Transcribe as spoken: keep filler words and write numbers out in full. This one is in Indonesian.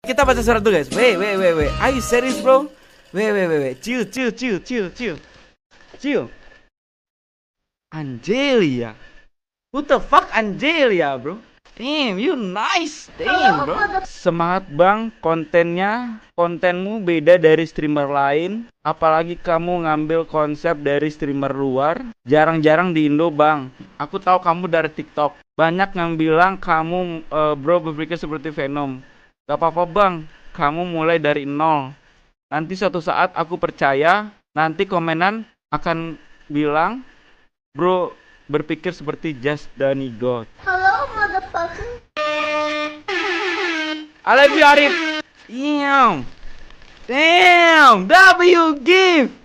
kita baca surat dulu guys. Wait, wait, wait, wait. Are you serious bro? Wait, wait, wait, wait. Chill, chill, chill, chill, chill. Chill. Angelia. Who the fuck Angelia bro? Damn, you nice. Damn bro. Semangat bang, kontennya, kontenmu beda dari streamer lain. Apalagi kamu ngambil konsep dari streamer luar. Jarang-jarang di Indo bang. Aku tahu kamu dari TikTok. Banyak yang bilang kamu uh, bro berpikir seperti Venom. Gak apa-apa bang, kamu mulai dari nol. Nanti suatu saat aku percaya, nanti komenan akan bilang, bro berpikir seperti Just Danny God. Hello, motherfucker. I love you Arif. Damn. Damn. W gift.